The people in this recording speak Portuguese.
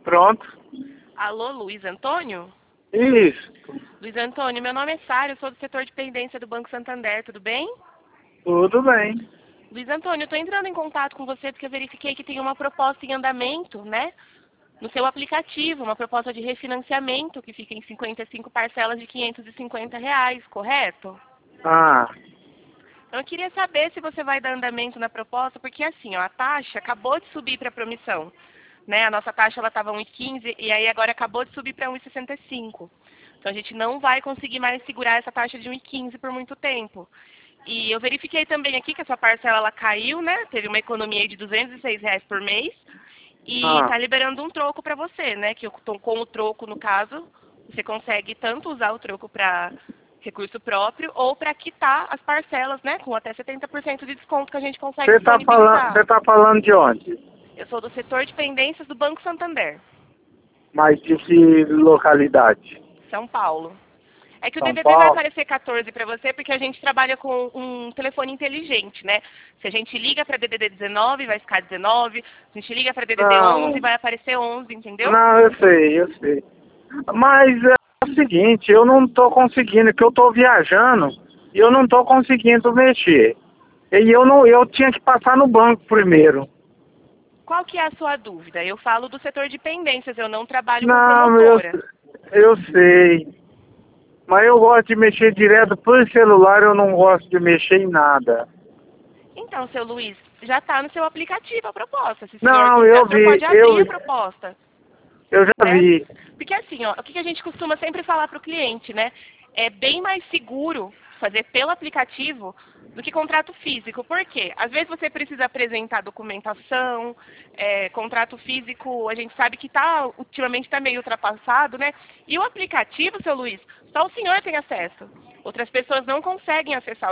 Pronto. Alô, Luiz Antônio? Isso. Luiz Antônio, meu nome é Sara, eu sou do setor de pendência do Banco Santander, tudo bem? Tudo bem. Luiz Antônio, eu estou entrando em contato com você porque eu verifiquei que tem uma proposta em andamento, né? No seu aplicativo, uma proposta de refinanciamento que fica em 55 parcelas de R$ 550, correto? Ah, Então, eu queria saber se você vai dar andamento na proposta, porque assim, ó, a taxa acabou de subir para a promissão, né? A nossa taxa ela estava 1,15 e aí agora acabou de subir para 1,65. Então a gente não vai conseguir mais segurar essa taxa de 1,15 por muito tempo. E eu verifiquei também aqui que a sua parcela ela caiu, né? Teve uma economia aí de R$ 206 por mês e ah. está liberando um troco para você, né? Que com o troco, no caso, você consegue tanto usar o troco para recurso próprio ou para quitar as parcelas, né? Com até 70% de desconto que a gente consegue Você disponibilizar. tá falando de onde? Eu sou do setor de pendências do Banco Santander, Mas de que localidade? São Paulo. É que o São DDD vai Paulo? aparecer 14 para você porque a gente trabalha com um telefone inteligente, né? Se a gente liga para DDD 19, vai ficar 19. Se a gente liga para DDD Não, 11, vai aparecer 11, entendeu? não, eu sei. Mas é o seguinte, eu não tô conseguindo, que eu tô viajando e eu não tô conseguindo mexer. E eu tinha que passar no banco primeiro. Qual que é a sua dúvida? Eu falo do setor de pendências, eu não trabalho com Não, promotora. eu sei. Mas eu gosto de mexer direto por celular, eu não gosto de mexer em nada. Então, seu Luiz, já está no seu aplicativo a proposta. Se o senhor Não, quiser, eu o senhor vi, pode abrir a proposta, eu já né? vi. Porque assim, ó, o que a gente costuma sempre falar para o cliente, né? É bem mais seguro fazer pelo aplicativo do que contrato físico. Por quê? Às vezes você precisa apresentar documentação, contrato físico, a gente sabe que ultimamente está meio ultrapassado, né? E o aplicativo, seu Luiz, só o senhor tem acesso. Outras pessoas não conseguem acessar